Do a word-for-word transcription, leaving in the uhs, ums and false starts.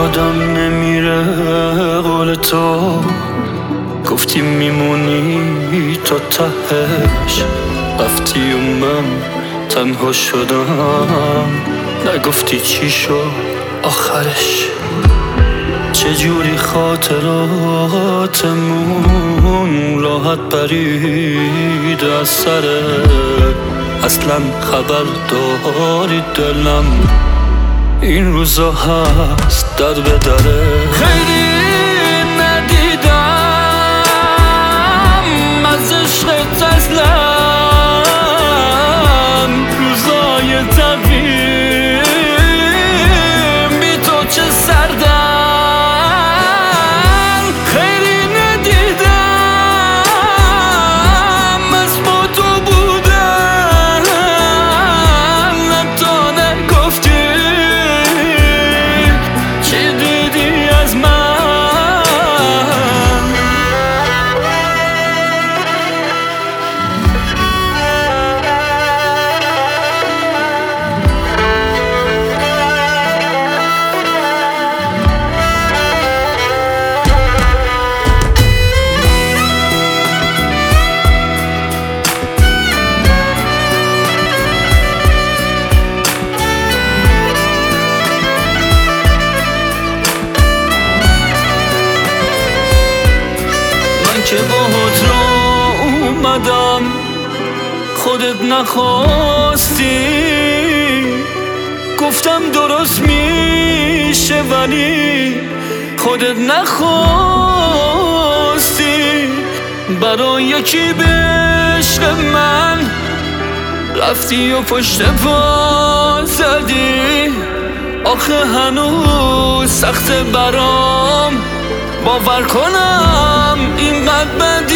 یادم نمیره قول تو، گفتی میمونی تا تهش، رفتی و من تنها شدم، نگفتی چی شد آخرش. چجوری خاطراتمون راحت پرید از سره، اصلا خبر داری دلم این روزا هست در به دره. خیلی ندیدم از عشقت اصلا، روزای تقویم بی تو چه سردن. خیلی ندیدم از با تو بودن، حتی نگفتی چی دیدی از من. که باهات را اومدم خودت نخواستی، گفتم درست میشه ولی خودت نخواستی. برای یکی به عشق من رفتی و پشت پا زدی، آخه هنوز سخت برام باور کنم اینقدر بدی.